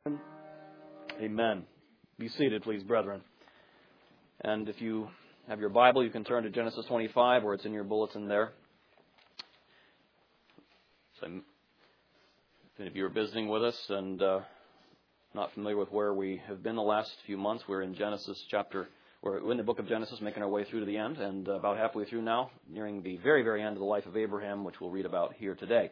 Amen. Be seated, please, brethren. And if you have your Bible, you can turn to Genesis 25, or it's in your bulletin there. So if any of you are visiting with us and not familiar with where we have been the last few months, we're in we're in the book of Genesis, making our way through to the end, and about halfway through now, nearing the very, very end of the life of Abraham, which we'll read about here today.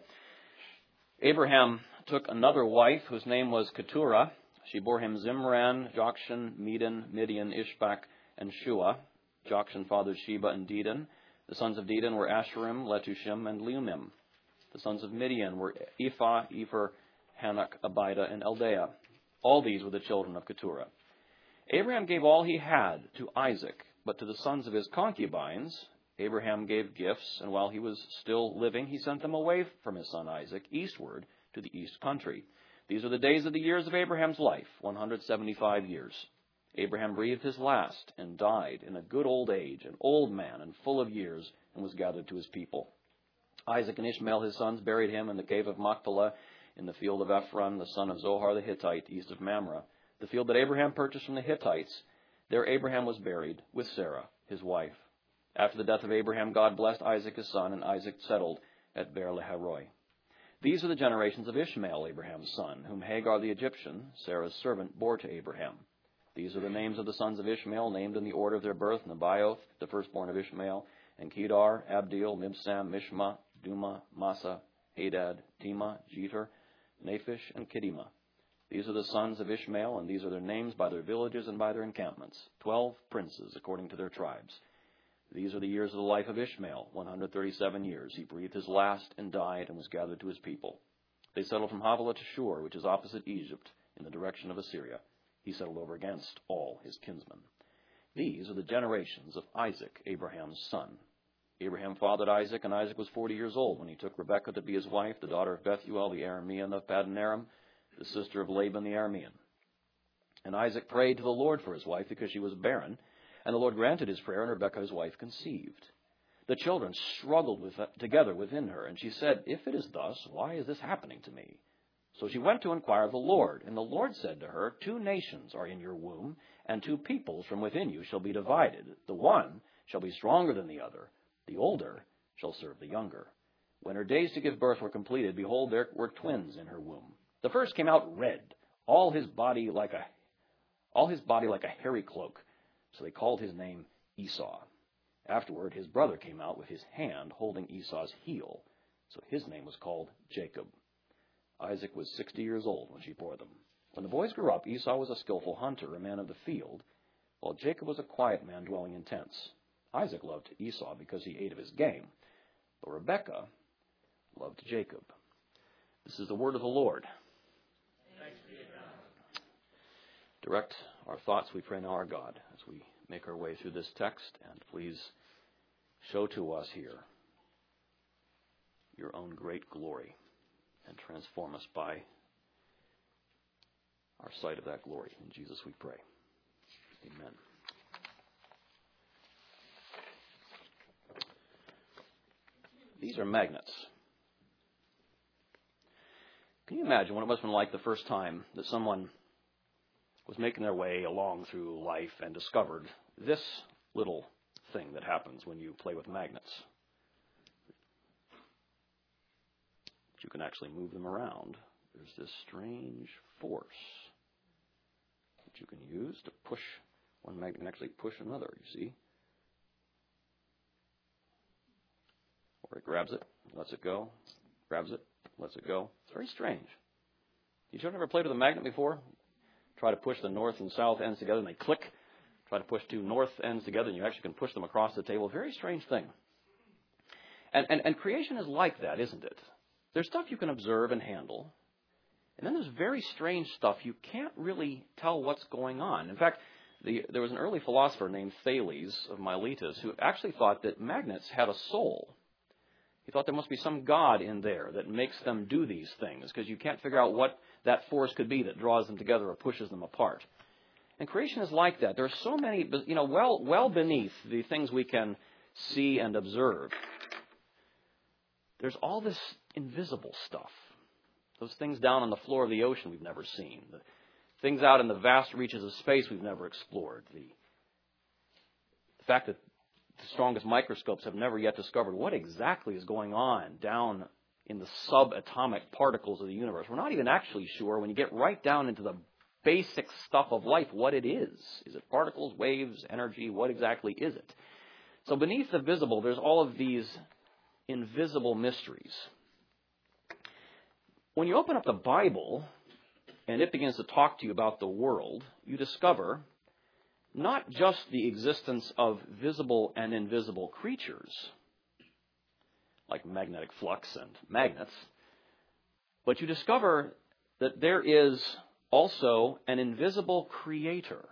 Abraham took another wife whose name was Keturah. She bore him Zimran, Jokshan, Medan, Midian, Ishbak, and Shua. Jokshan fathered Sheba and Dedan. The sons of Dedan were Asherim, Letushim, and Leumim. The sons of Midian were Ephah, Epher, Hanok, Abida, and Eldaah. All these were the children of Keturah. Abraham gave all he had to Isaac, but to the sons of his concubines Abraham gave gifts, and while he was still living, he sent them away from his son Isaac eastward to the east country. These are the days of the years of Abraham's life, 175 years. Abraham breathed his last and died in a good old age, an old man and full of years, and was gathered to his people. Isaac and Ishmael, his sons, buried him in the cave of Machpelah in the field of Ephron, the son of Zohar the Hittite, east of Mamre, the field that Abraham purchased from the Hittites. There Abraham was buried with Sarah, his wife. After the death of Abraham, God blessed Isaac his son, and Isaac settled at Beer-lahai-roi. These are the generations of Ishmael, Abraham's son, whom Hagar the Egyptian, Sarah's servant, bore to Abraham. These are the names of the sons of Ishmael, named in the order of their birth: Nebaioth, the firstborn of Ishmael, and Kedar, Abdeel, Mibsam, Mishma, Duma, Massa, Hadad, Tema, Jeter, Naphish, and Kedemah. These are the sons of Ishmael, and these are their names by their villages and by their encampments, 12 princes according to their tribes. These are the years of the life of Ishmael, 137 years. He breathed his last and died and was gathered to his people. They settled from Havilah to Shur, which is opposite Egypt, in the direction of Assyria. He settled over against all his kinsmen. These are the generations of Isaac, Abraham's son. Abraham fathered Isaac, and Isaac was 40 years old when he took Rebekah to be his wife, the daughter of Bethuel, the Aramean of Paddan Aram, the sister of Laban the Aramean. And Isaac prayed to the Lord for his wife because she was barren, and the Lord granted his prayer, and Rebekah his wife conceived. The children struggled together within her, and she said, "If it is thus, why is this happening to me?" So she went to inquire of the Lord, and the Lord said to her, "2 nations are in your womb, and 2 peoples from within you shall be divided. The one shall be stronger than the other. The older shall serve the younger." When her days to give birth were completed, behold, there were twins in her womb. The first came out red, all his body like a hairy cloak. So they called his name Esau. Afterward, his brother came out with his hand holding Esau's heel. So his name was called Jacob. Isaac was 60 years old when she bore them. When the boys grew up, Esau was a skillful hunter, a man of the field, while Jacob was a quiet man dwelling in tents. Isaac loved Esau because he ate of his game, but Rebekah loved Jacob. This is the word of the Lord. Direct our thoughts, we pray now, our God, as we make our way through this text, and please show to us here your own great glory and transform us by our sight of that glory. In Jesus we pray. Amen. These are magnets. Can you imagine what it must have been like the first time that someone was making their way along through life and discovered this little thing that happens when you play with magnets? But you can actually move them around. There's this strange force that you can use to push one magnet and actually push another, you see? Or it grabs it, lets it go, grabs it, lets it go. It's very strange. You children ever played with a magnet before? Try to push the north and south ends together and they click. Try to push 2 north ends together and you actually can push them across the table. Very strange thing. And creation is like that, isn't it? There's stuff you can observe and handle. And then there's very strange stuff you can't really tell what's going on. In fact, there was an early philosopher named Thales of Miletus who actually thought that magnets had a soul. He thought there must be some God in there that makes them do these things, because you can't figure out what that force could be that draws them together or pushes them apart. And creation is like that. There are so many, well beneath the things we can see and observe, there's all this invisible stuff. Those things down on the floor of the ocean we've never seen. things out in the vast reaches of space we've never explored. The fact that the strongest microscopes have never yet discovered what exactly is going on down in the subatomic particles of the universe. We're not even actually sure, when you get right down into the basic stuff of life, what it is. Is it particles, waves, energy? What exactly is it? So beneath the visible, there's all of these invisible mysteries. When you open up the Bible and it begins to talk to you about the world, you discover not just the existence of visible and invisible creatures, like magnetic flux and magnets, but you discover that there is also an invisible creator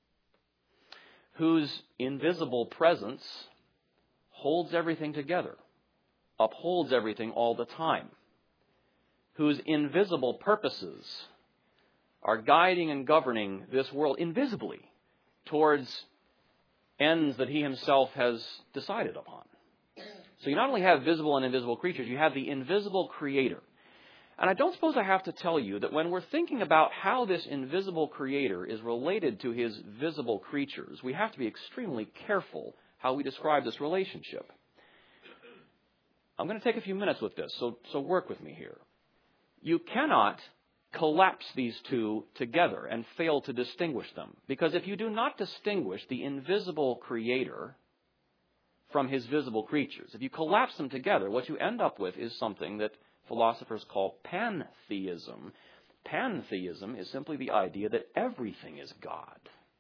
whose invisible presence holds everything together, upholds everything all the time, whose invisible purposes are guiding and governing this world invisibly towards ends that he himself has decided upon. So you not only have visible and invisible creatures, you have the invisible creator. And I don't suppose I have to tell you that when we're thinking about how this invisible creator is related to his visible creatures, we have to be extremely careful how we describe this relationship. I'm going to take a few minutes with this, so work with me here. You cannot collapse these two together and fail to distinguish them. Because if you do not distinguish the invisible creator from his visible creatures, if you collapse them together, what you end up with is something that philosophers call pantheism. Pantheism is simply the idea that everything is God.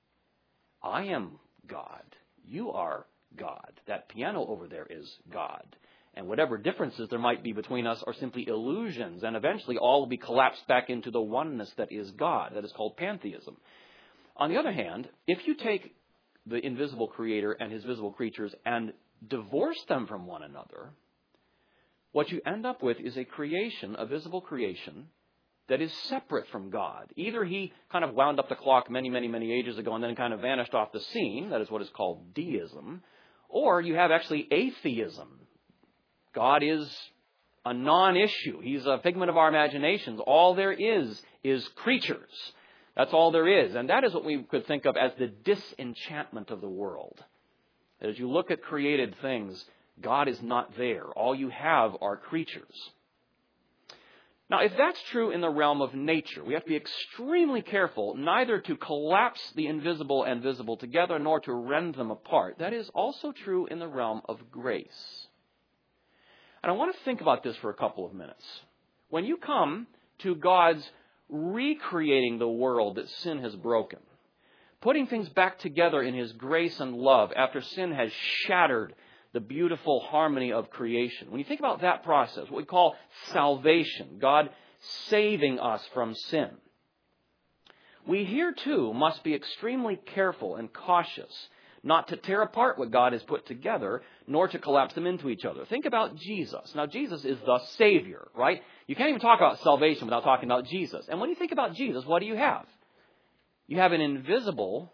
I am God. You are God. That piano over there is God. And whatever differences there might be between us are simply illusions, and eventually all will be collapsed back into the oneness that is God. That is called pantheism. On the other hand, if you take the invisible creator and his visible creatures and divorce them from one another, what you end up with is a creation, a visible creation, that is separate from God. Either he kind of wound up the clock many, many, many ages ago and then kind of vanished off the scene. That is what is called deism. Or you have actually atheism. God is a non-issue. He's a figment of our imaginations. All there is creatures. That's all there is. And that is what we could think of as the disenchantment of the world. As you look at created things, God is not there. All you have are creatures. Now, if that's true in the realm of nature, we have to be extremely careful neither to collapse the invisible and visible together nor to rend them apart. That is also true in the realm of grace. And I want to think about this for a couple of minutes. When you come to God's recreating the world that sin has broken, putting things back together in his grace and love after sin has shattered the beautiful harmony of creation. When you think about that process, what we call salvation, God saving us from sin, we here too must be extremely careful and cautious not to tear apart what God has put together, nor to collapse them into each other. Think about Jesus. Now, Jesus is the Savior, right? You can't even talk about salvation without talking about Jesus. And when you think about Jesus, what do you have? You have an invisible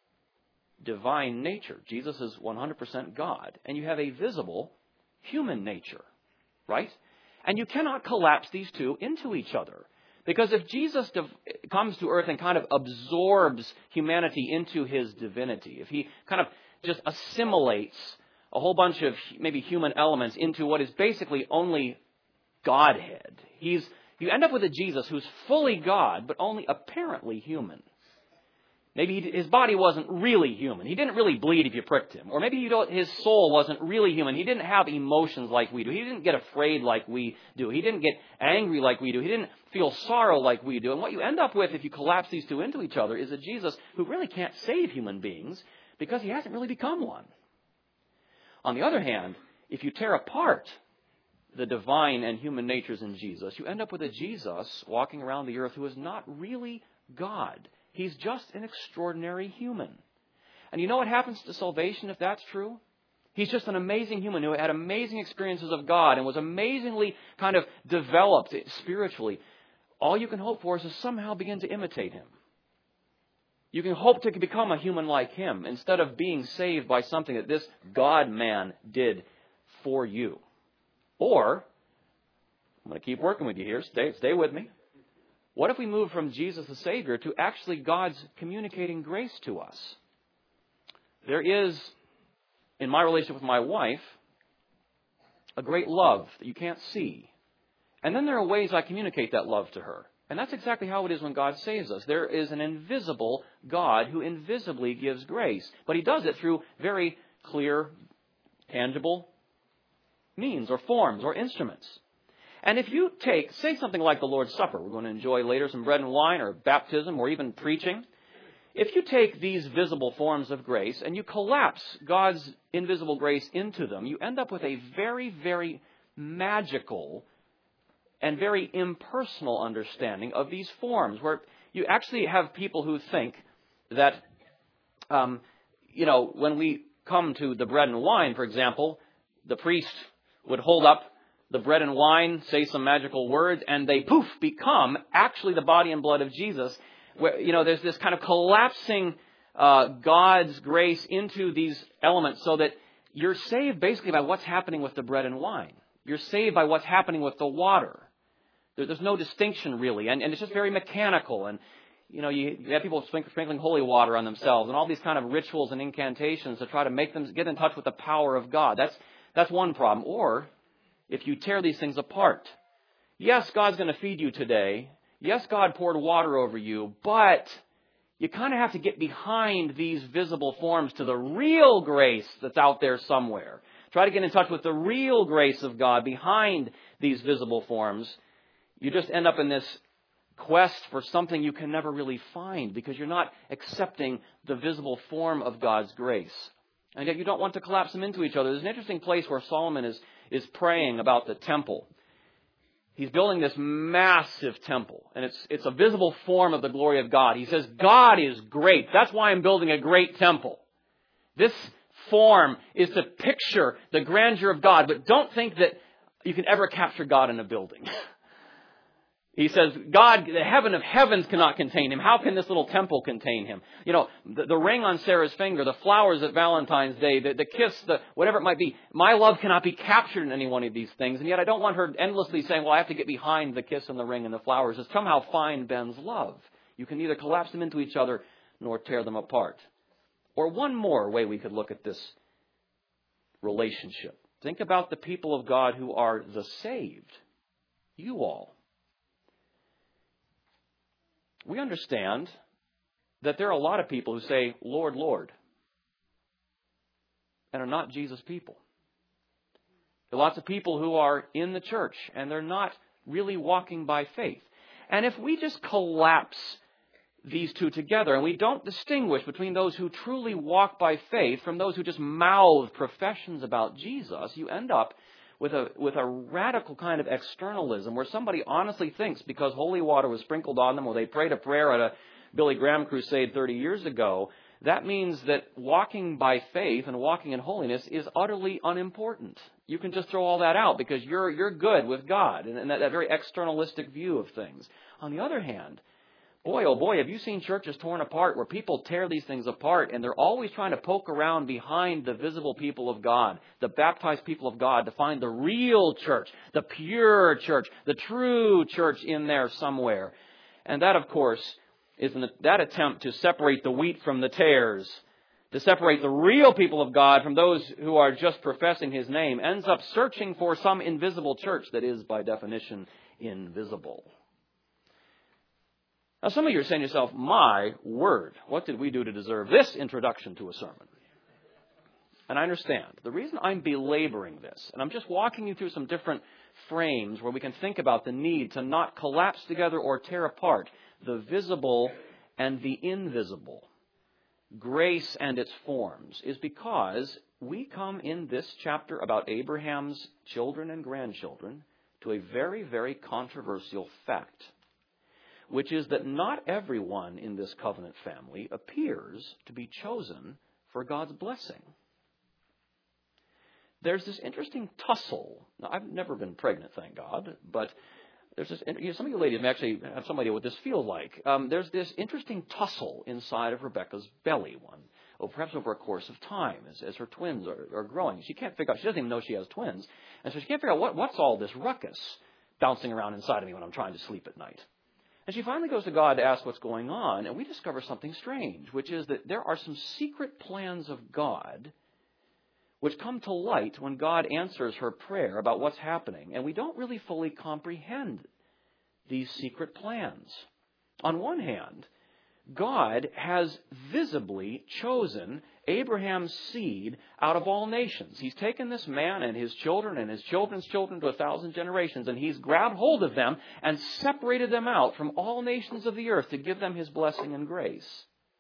divine nature. Jesus is 100% God. And you have a visible human nature, right? And you cannot collapse these two into each other. Because if Jesus comes to earth and kind of absorbs humanity into his divinity, if he kind of just assimilates a whole bunch of maybe human elements into what is basically only Godhead, you end up with a Jesus who's fully God, but only apparently human. Maybe his body wasn't really human. He didn't really bleed if you pricked him. Or maybe his soul wasn't really human. He didn't have emotions like we do. He didn't get afraid like we do. He didn't get angry like we do. He didn't feel sorrow like we do. And what you end up with if you collapse these two into each other is a Jesus who really can't save human beings because he hasn't really become one. On the other hand, if you tear apart the divine and human natures in Jesus, you end up with a Jesus walking around the earth who is not really God. He's just an extraordinary human. And you know what happens to salvation if that's true? He's just an amazing human who had amazing experiences of God and was amazingly kind of developed spiritually. All you can hope for is to somehow begin to imitate him. You can hope to become a human like him instead of being saved by something that this God-man did for you. Or, I'm going to keep working with you here. Stay with me. What if we move from Jesus the Savior to actually God's communicating grace to us? There is, in my relationship with my wife, a great love that you can't see. And then there are ways I communicate that love to her. And that's exactly how it is when God saves us. There is an invisible God who invisibly gives grace. But He does it through very clear, tangible means or forms or instruments. And if you take, say something like the Lord's Supper, we're going to enjoy later some bread and wine, or baptism, or even preaching. If you take these visible forms of grace and you collapse God's invisible grace into them, you end up with a very, very magical and very impersonal understanding of these forms, where you actually have people who think that, when we come to the bread and wine, for example, the priest would hold up the bread and wine, say some magical words, and they, poof, become actually the body and blood of Jesus. Where, there's this kind of collapsing God's grace into these elements so that you're saved basically by what's happening with the bread and wine. You're saved by what's happening with the water. There's no distinction really, and it's just very mechanical. And, you have people sprinkling holy water on themselves and all these kind of rituals and incantations to try to make them get in touch with the power of God. That's one problem. Or if you tear these things apart, yes, God's going to feed you today. Yes, God poured water over you, but you kind of have to get behind these visible forms to the real grace that's out there somewhere. Try to get in touch with the real grace of God behind these visible forms. You just end up in this quest for something you can never really find because you're not accepting the visible form of God's grace. And yet you don't want to collapse them into each other. There's an interesting place where Solomon is praying about the temple. He's building this massive temple, and it's a visible form of the glory of God. He says, God is great. That's why I'm building a great temple. This form is to picture the grandeur of God, but don't think that you can ever capture God in a building. He says, God, the heaven of heavens cannot contain Him. How can this little temple contain Him? The ring on Sarah's finger, the flowers at Valentine's Day, the kiss, whatever it might be. My love cannot be captured in any one of these things. And yet I don't want her endlessly saying, well, I have to get behind the kiss and the ring and the flowers to somehow find Ben's love. You can neither collapse them into each other nor tear them apart. Or one more way we could look at this relationship. Think about the people of God who are the saved. You all. We understand that there are a lot of people who say, Lord, Lord, and are not Jesus people. There are lots of people who are in the church, and they're not really walking by faith. And if we just collapse these two together, and we don't distinguish between those who truly walk by faith from those who just mouth professions about Jesus, you end up with a radical kind of externalism where somebody honestly thinks because holy water was sprinkled on them or they prayed a prayer at a Billy Graham crusade 30 years ago, that means that walking by faith and walking in holiness is utterly unimportant. You can just throw all that out because you're good with God and that very externalistic view of things. On the other hand, boy, oh boy, have you seen churches torn apart where people tear these things apart and they're always trying to poke around behind the visible people of God, the baptized people of God, to find the real church, the pure church, the true church in there somewhere. And that, of course, is that attempt to separate the wheat from the tares, to separate the real people of God from those who are just professing His name, ends up searching for some invisible church that is, by definition, invisible. Now, some of you are saying to yourself, my word, what did we do to deserve this introduction to a sermon? And I understand. The reason I'm belaboring this, and I'm just walking you through some different frames where we can think about the need to not collapse together or tear apart the visible and the invisible, grace and its forms, is because we come in this chapter about Abraham's children and grandchildren to a very, very controversial fact, which is that not everyone in this covenant family appears to be chosen for God's blessing. There's this interesting tussle. Now, I've never been pregnant, thank God, but there's this. Some of you ladies may actually have some idea what this feels like. There's this interesting tussle inside of Rebecca's belly, perhaps over a course of time, as her twins are growing. She can't figure out. She doesn't even know she has twins, and so she can't figure out what's all this ruckus bouncing around inside of me when I'm trying to sleep at night. And she finally goes to God to ask what's going on, and we discover something strange, which is that there are some secret plans of God which come to light when God answers her prayer about what's happening, and we don't really fully comprehend these secret plans. On one hand, God has visibly chosen Abraham's seed out of all nations. He's taken this man and his children and his children's children to 1,000 generations, and he's grabbed hold of them and separated them out from all nations of the earth to give them his blessing and grace.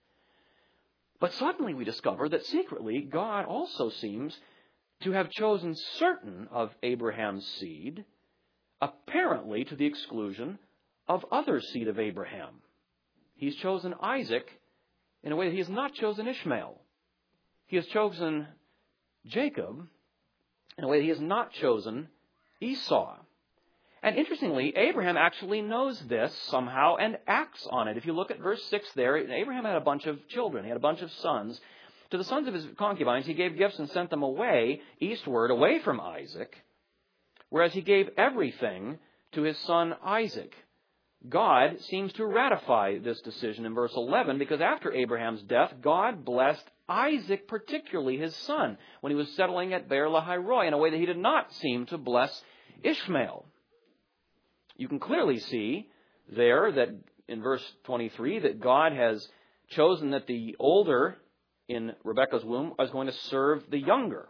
But suddenly we discover that secretly God also seems to have chosen certain of Abraham's seed, apparently to the exclusion of other seed of Abraham. He's chosen Isaac in a way that he has not chosen Ishmael. He has chosen Jacob in a way that he has not chosen Esau. And interestingly, Abraham actually knows this somehow and acts on it. If you look at verse 6 there, Abraham had a bunch of children. He had a bunch of sons. To the sons of his concubines, he gave gifts and sent them away, eastward, away from Isaac, whereas he gave everything to his son Isaac. God seems to ratify this decision in verse 11, because after Abraham's death, God blessed Isaac, particularly his son, when he was settling at Beer-lahai-roi, in a way that he did not seem to bless Ishmael. You can clearly see there that in verse 23 that God has chosen that the older in Rebekah's womb is going to serve the younger.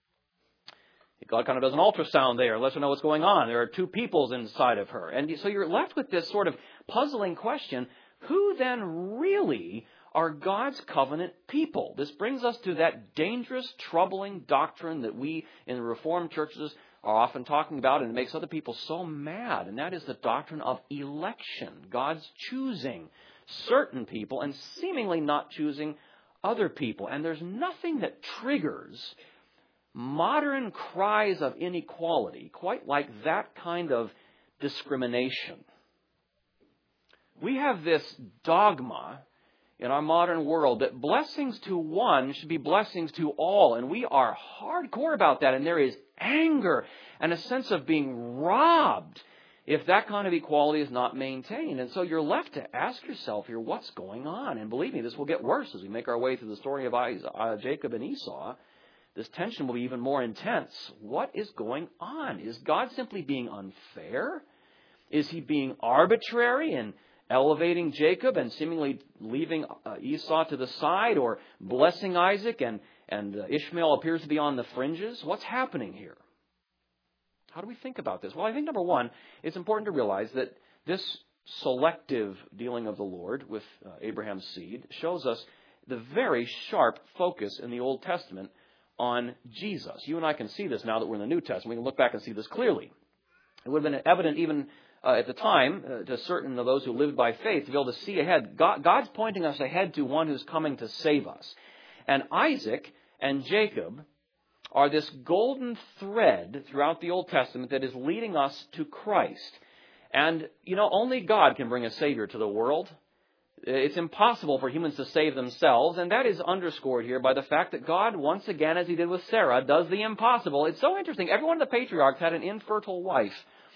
God kind of does an ultrasound there, lets her know what's going on. There are two peoples inside of her. And so you're left with this sort of puzzling question, who then really are God's covenant people? This brings us to that dangerous, troubling doctrine that we in the Reformed churches are often talking about, and it makes other people so mad, and that is the doctrine of election. God's choosing certain people and seemingly not choosing other people. And there's nothing that triggers modern cries of inequality quite like that kind of discrimination. We have this dogma in our modern world that blessings to one should be blessings to all, and we are hardcore about that, and there is anger and a sense of being robbed if that kind of equality is not maintained. And so you're left to ask yourself here, what's going on? And believe me, this will get worse as we make our way through the story of Jacob and Esau. This tension will be even more intense. What is going on? Is God simply being unfair? Is he being arbitrary and elevating Jacob and seemingly leaving Esau to the side, or blessing Isaac and Ishmael appears to be on the fringes? What's happening here? How do we think about this? Well, I think number one, it's important to realize that this selective dealing of the Lord with Abraham's seed shows us the very sharp focus in the Old Testament on Jesus. You and I can see this now that we're in the New Testament. We can look back and see this clearly. It would have been evident even at the time to certain of those who lived by faith to be able to see ahead. God's pointing us ahead to one who's coming to save us. And Isaac and Jacob are this golden thread throughout the Old Testament that is leading us to Christ. And, only God can bring a Savior to the world. It's impossible for humans to save themselves, and that is underscored here by the fact that God, once again, as he did with Sarah, does the impossible. It's so interesting. Every one of the patriarchs had an infertile wife.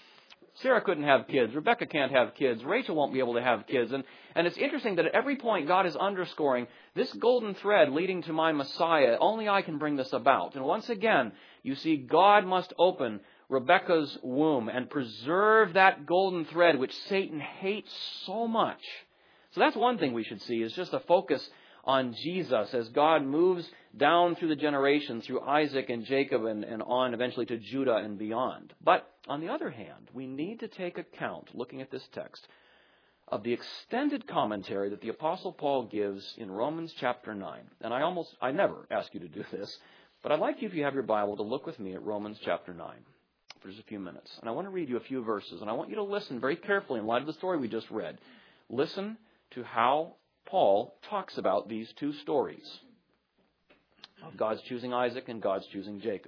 Sarah couldn't have kids. Rebekah can't have kids. Rachel won't be able to have kids. And it's interesting that at every point God is underscoring this golden thread leading to my Messiah. Only I can bring this about. And once again, you see God must open Rebekah's womb and preserve that golden thread which Satan hates so much. So that's one thing we should see, is just a focus on Jesus as God moves down through the generations, through Isaac and Jacob and on eventually to Judah and beyond. But on the other hand, we need to take account, looking at this text, of the extended commentary that the Apostle Paul gives in Romans chapter 9. And I never ask you to do this, but I'd like you, if you have your Bible, to look with me at Romans chapter 9 for just a few minutes. And I want to read you a few verses, and I want you to listen very carefully in light of the story we just read. Listen to how Paul talks about these two stories of God's choosing Isaac and God's choosing Jacob.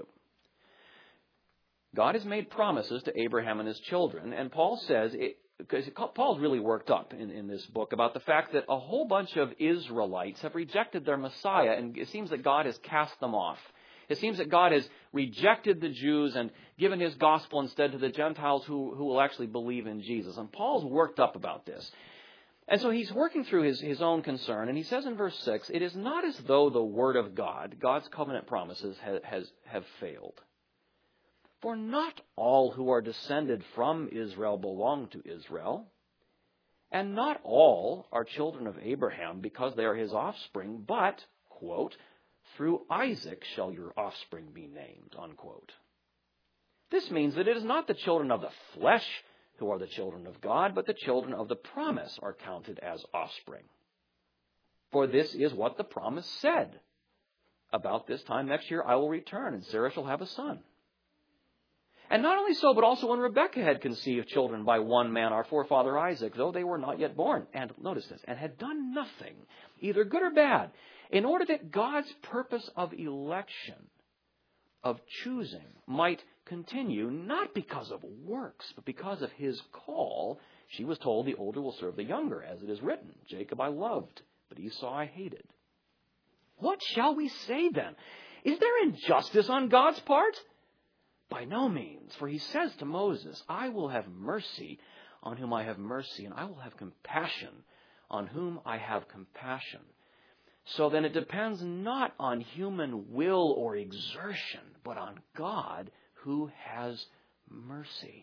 God has made promises to Abraham and his children, and Paul says, because Paul's really worked up in this book about the fact that a whole bunch of Israelites have rejected their Messiah, and it seems that God has cast them off. It seems that God has rejected the Jews and given his gospel instead to the Gentiles who will actually believe in Jesus. And Paul's worked up about this. And so he's working through his own concern. And he says in verse 6, it is not as though the word of God, God's covenant promises, have failed. For not all who are descended from Israel belong to Israel. And not all are children of Abraham because they are his offspring, but, quote, through Isaac shall your offspring be named, unquote. This means that it is not the children of the flesh who are the children of God, but the children of the promise are counted as offspring. For this is what the promise said. About this time next year I will return, and Sarah shall have a son. And not only so, but also when Rebekah had conceived children by one man, our forefather Isaac, though they were not yet born, and notice this, and had done nothing, either good or bad, in order that God's purpose of election, of choosing, might continue, not because of works, but because of his call. She was told the older will serve the younger, as it is written, Jacob I loved, but Esau I hated. What shall we say then? Is there injustice on God's part? By no means, for he says to Moses, I will have mercy on whom I have mercy, and I will have compassion on whom I have compassion. So then it depends not on human will or exertion, but on God who has mercy.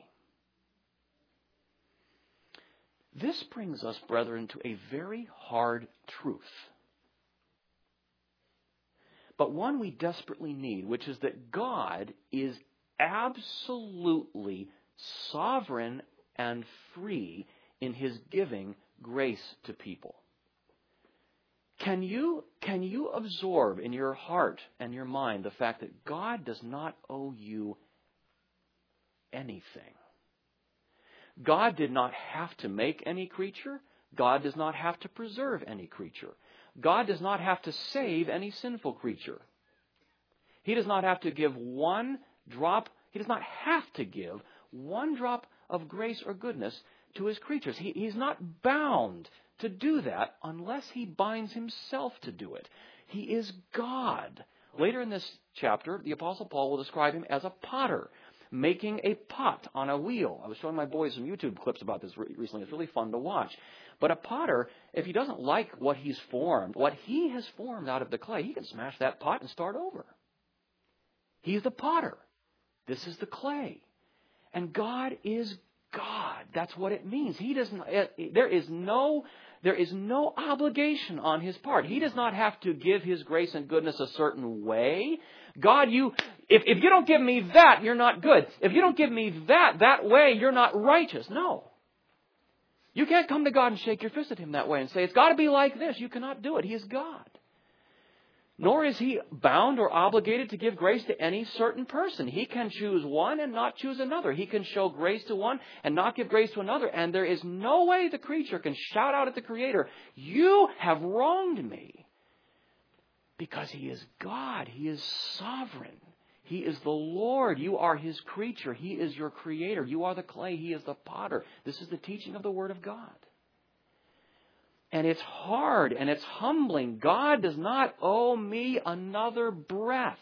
This brings us, brethren, to a very hard truth, but one we desperately need, which is that God is absolutely sovereign and free in his giving grace to people. Can you absorb in your heart and your mind the fact that God does not owe you anything? God did not have to make any creature. God does not have to preserve any creature. God does not have to save any sinful creature. He does not have to give one drop. He does not have to give one drop of grace or goodness to his creatures. He's not bound to do that unless he binds himself to do it. He is God. Later in this chapter, the Apostle Paul will describe him as a potter, making a pot on a wheel. I was showing my boys some YouTube clips about this recently. It's really fun to watch. But a potter, if he doesn't like what he's formed, what he has formed out of the clay, he can smash that pot and start over. He's the potter. This is the clay. And God is God. That's what it means. He doesn't. There is no obligation on his part. He does not have to give his grace and goodness a certain way. God, if you don't give me that, you're not good. If you don't give me that way, you're not righteous. No. You can't come to God and shake your fist at him that way and say, it's got to be like this. You cannot do it. He is God. Nor is he bound or obligated to give grace to any certain person. He can choose one and not choose another. He can show grace to one and not give grace to another. And there is no way the creature can shout out at the Creator, you have wronged me. Because he is God. He is sovereign. He is the Lord. You are his creature. He is your creator. You are the clay. He is the potter. This is the teaching of the Word of God. And it's hard and it's humbling. God does not owe me another breath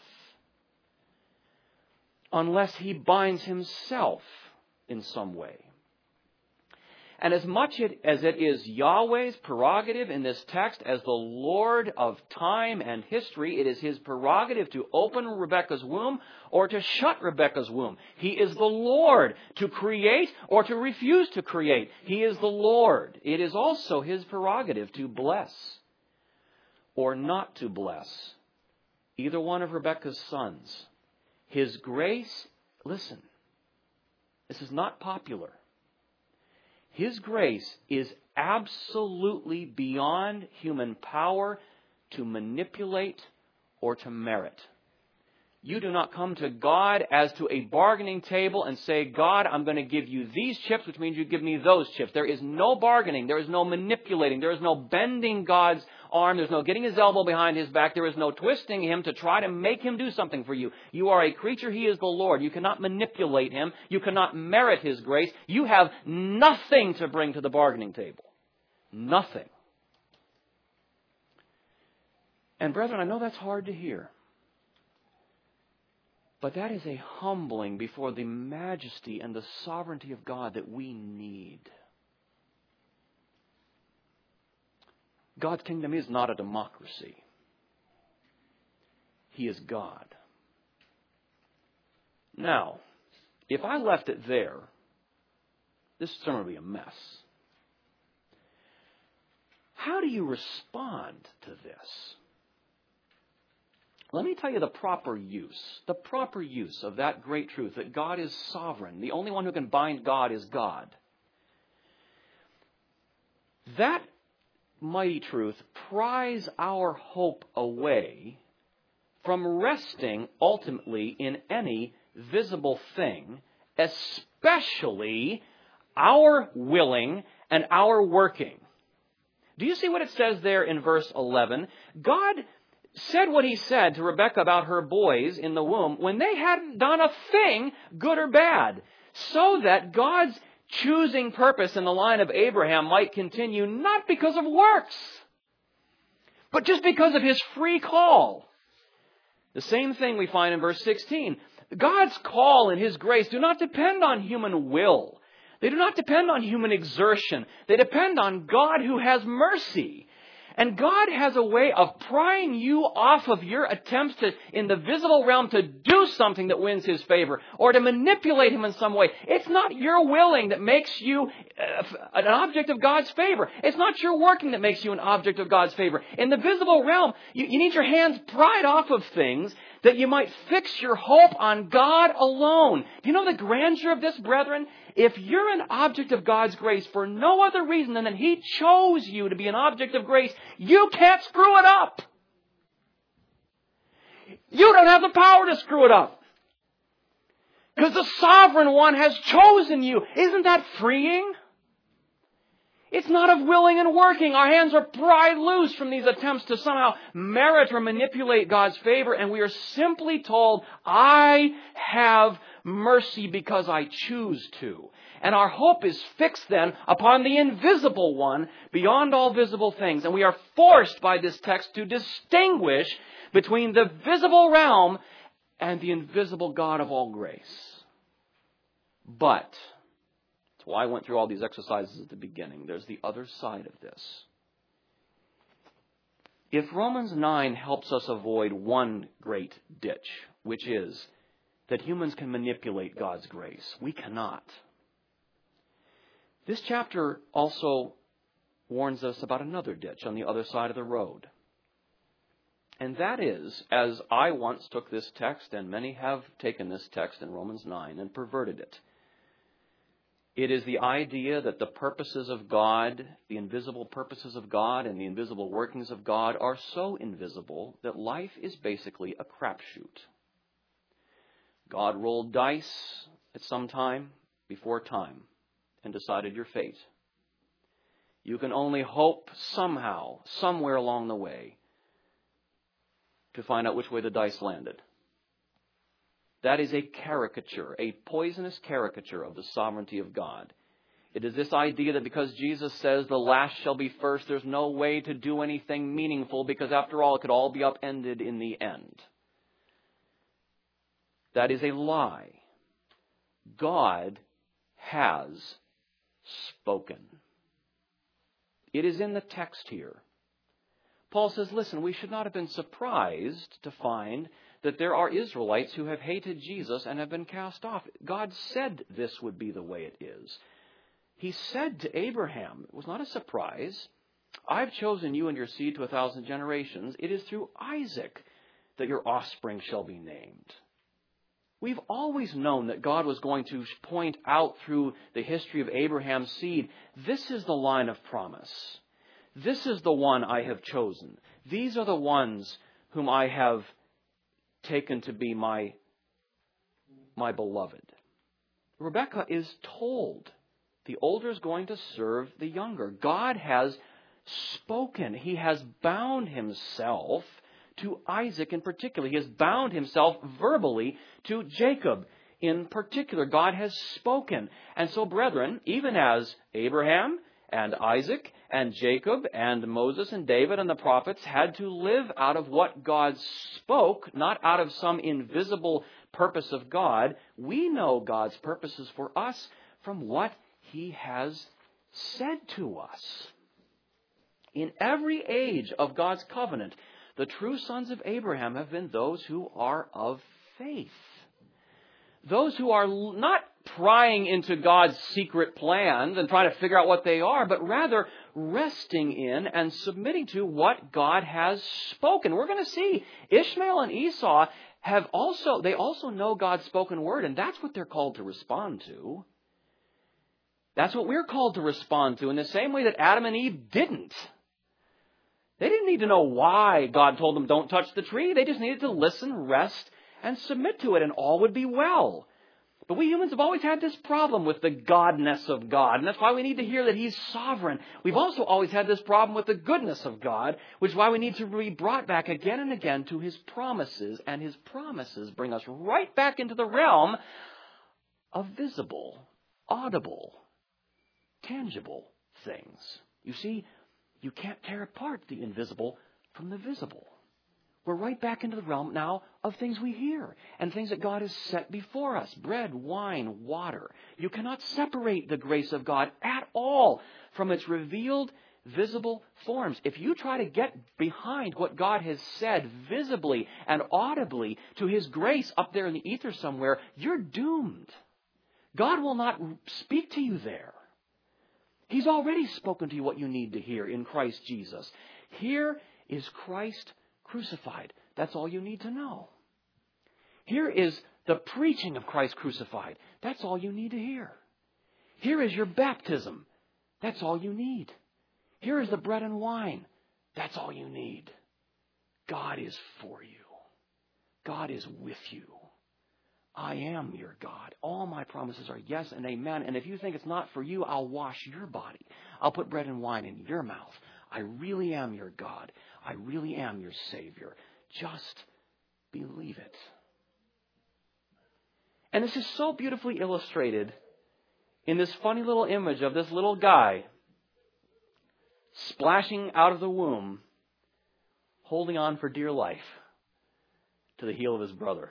unless he binds himself in some way. And as much as it is Yahweh's prerogative in this text as the Lord of time and history, it is his prerogative to open Rebekah's womb or to shut Rebekah's womb. He is the Lord to create or to refuse to create. He is the Lord. It is also his prerogative to bless or not to bless either one of Rebekah's sons. His grace, listen, this is not popular. His grace is absolutely beyond human power to manipulate or to merit. You do not come to God as to a bargaining table and say, God, I'm going to give you these chips, which means you give me those chips. There is no bargaining. There is no manipulating. There is no bending God's arm. There's no getting his elbow behind his back. There is no twisting him to try to make him do something for you. You are a creature. He is the Lord. You cannot manipulate him. You cannot merit his grace. You have nothing to bring to the bargaining table. Nothing. And brethren, I know that's hard to hear. But that is a humbling before the majesty and the sovereignty of God that we need. God's kingdom is not a democracy. He is God. Now, if I left it there, this sermon would be a mess. How do you respond to this? Let me tell you the proper use of that great truth that God is sovereign. The only one who can bind God is God. That mighty truth pries our hope away from resting ultimately in any visible thing, especially our willing and our working. Do you see what it says there in verse 11? God said what He said to Rebekah about her boys in the womb when they hadn't done a thing, good or bad, so that God's choosing purpose in the line of Abraham might continue not because of works, but just because of His free call. The same thing we find in verse 16. God's call and His grace do not depend on human will. They do not depend on human exertion. They depend on God who has mercy. And God has a way of prying you off of your attempts in the visible realm to do something that wins His favor or to manipulate Him in some way. It's not your willing that makes you an object of God's favor. It's not your working that makes you an object of God's favor. In the visible realm, you need your hands pried off of things that you might fix your hope on God alone. Do you know the grandeur of this, brethren? If you're an object of God's grace for no other reason than that He chose you to be an object of grace, you can't screw it up. You don't have the power to screw it up. Because the sovereign one has chosen you. Isn't that freeing? It's not of willing and working. Our hands are pried loose from these attempts to somehow merit or manipulate God's favor, and we are simply told, I have mercy because I choose to. And our hope is fixed then upon the invisible one beyond all visible things. And we are forced by this text to distinguish between the visible realm and the invisible God of all grace. But that's why I went through all these exercises at the beginning. There's the other side of this. If Romans 9 helps us avoid one great ditch, which is that humans can manipulate God's grace, we cannot. This chapter also warns us about another ditch on the other side of the road. And that is, as I once took this text, and many have taken this text in Romans 9 and perverted it, it is the idea that the purposes of God, the invisible purposes of God and the invisible workings of God are so invisible that life is basically a crapshoot. God rolled dice at some time before time and decided your fate. You can only hope somehow, somewhere along the way, to find out which way the dice landed. That is a caricature, a poisonous caricature of the sovereignty of God. It is this idea that because Jesus says the last shall be first, there's no way to do anything meaningful because after all, it could all be upended in the end. That is a lie. God has spoken. It is in the text here. Paul says, listen, we should not have been surprised to find that there are Israelites who have hated Jesus and have been cast off. God said this would be the way it is. He said to Abraham, it was not a surprise, I've chosen you and your seed to 1,000 generations. It is through Isaac that your offspring shall be named. We've always known that God was going to point out through the history of Abraham's seed, this is the line of promise. This is the one I have chosen. These are the ones whom I have taken to be my beloved. Rebekah is told the older is going to serve the younger. God has spoken. He has bound Himself to Isaac in particular. He has bound Himself verbally to Jacob in particular. God has spoken. And so, brethren, even as Abraham and Isaac and Jacob and Moses and David and the prophets had to live out of what God spoke, not out of some invisible purpose of God. We know God's purposes for us from what He has said to us. In every age of God's covenant, the true sons of Abraham have been those who are of faith. Those who are not prying into God's secret plans and trying to figure out what they are, but rather resting in and submitting to what God has spoken. We're going to see Ishmael and Esau they also know God's spoken word, and that's what they're called to respond to. That's what we're called to respond to in the same way that Adam and Eve didn't. They didn't need to know why God told them don't touch the tree. They just needed to listen, rest, and submit to it, and all would be well. But we humans have always had this problem with the godness of God, and that's why we need to hear that He's sovereign. We've also always had this problem with the goodness of God, which is why we need to be brought back again and again to His promises, and His promises bring us right back into the realm of visible, audible, tangible things. You see, you can't tear apart the invisible from the visible. We're right back into the realm now of things we hear and things that God has set before us. Bread, wine, water. You cannot separate the grace of God at all from its revealed, visible forms. If you try to get behind what God has said visibly and audibly to His grace up there in the ether somewhere, you're doomed. God will not speak to you there. He's already spoken to you what you need to hear in Christ Jesus. Here is Christ crucified. That's all you need to know. Here is the preaching of Christ crucified. That's all you need to hear. Here is your baptism. That's all you need. Here is the bread and wine. That's all you need. God is for you. God is with you. I am your God. All my promises are yes and amen. And if you think it's not for you, I'll wash your body. I'll put bread and wine in your mouth. I really am your God. I really am your Savior. Just believe it. And this is so beautifully illustrated in this funny little image of this little guy splashing out of the womb, holding on for dear life to the heel of his brother.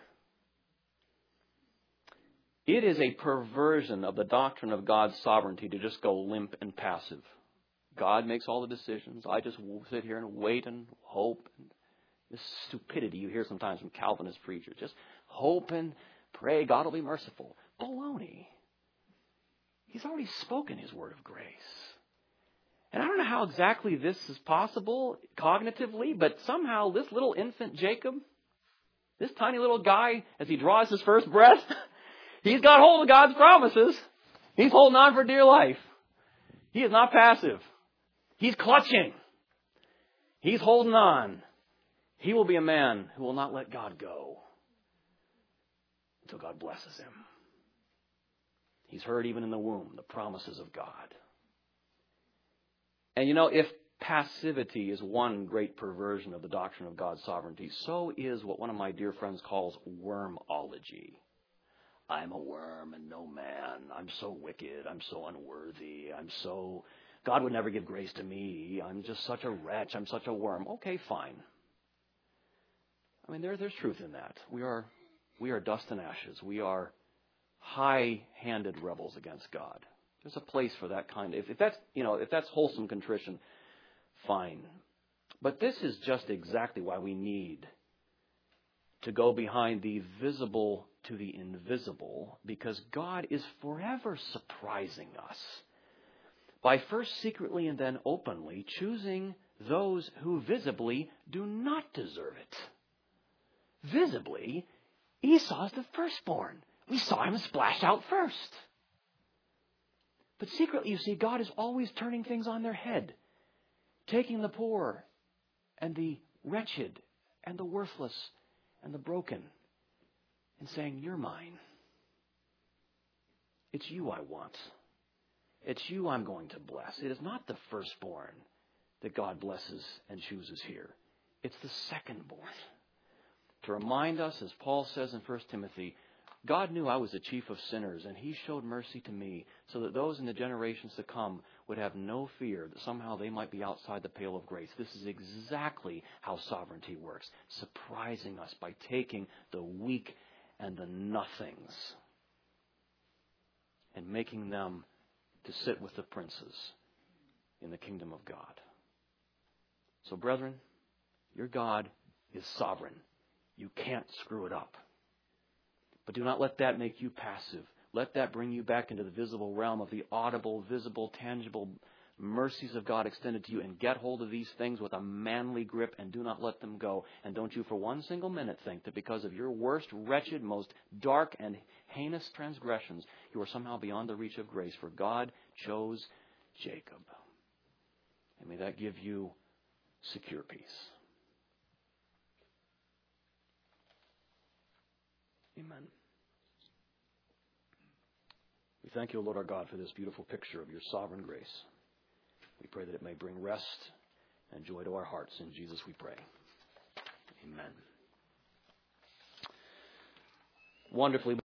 It is a perversion of the doctrine of God's sovereignty to just go limp and passive. God makes all the decisions. I just sit here and wait and hope. This stupidity you hear sometimes from Calvinist preachers. Just hope and pray God will be merciful. Baloney. He's already spoken His word of grace. And I don't know how exactly this is possible cognitively, but somehow this little infant Jacob, this tiny little guy, as he draws his first breath, he's got hold of God's promises. He's holding on for dear life. He is not passive. He's clutching. He's holding on. He will be a man who will not let God go until God blesses him. He's heard even in the womb the promises of God. And you know, if passivity is one great perversion of the doctrine of God's sovereignty, so is what one of my dear friends calls wormology. I'm a worm and no man. I'm so wicked. I'm so unworthy. God would never give grace to me. I'm just such a wretch. I'm such a worm. Okay, fine. I mean, there's truth in that. We are dust and ashes. We are high-handed rebels against God. There's a place for that kind of, if that's wholesome contrition, fine. But this is just exactly why we need to go behind the visible to the invisible, because God is forever surprising us by first secretly and then openly choosing those who visibly do not deserve it. Visibly, Esau's the firstborn. We saw him splash out first. But secretly, you see, God is always turning things on their head, taking the poor and the wretched and the worthless and the broken and saying, you're mine. It's you I want. It's you I'm going to bless. It is not the firstborn that God blesses and chooses here. It's the secondborn. To remind us, as Paul says in 1 Timothy, God knew I was the chief of sinners, and He showed mercy to me so that those in the generations to come would have no fear that somehow they might be outside the pale of grace. This is exactly how sovereignty works, surprising us by taking the weak and the nothings and making them to sit with the princes in the kingdom of God. So, brethren, your God is sovereign. You can't screw it up. But do not let that make you passive. Let that bring you back into the visible realm of the audible, visible, tangible mercies of God extended to you, and get hold of these things with a manly grip and do not let them go. And don't you for one single minute think that because of your worst, wretched, most dark and heinous transgressions, you are somehow beyond the reach of grace, for God chose Jacob. And may that give you secure peace. Amen. We thank you, Lord our God, for this beautiful picture of your sovereign grace. We pray that it may bring rest and joy to our hearts. In Jesus we pray. Amen. Wonderfully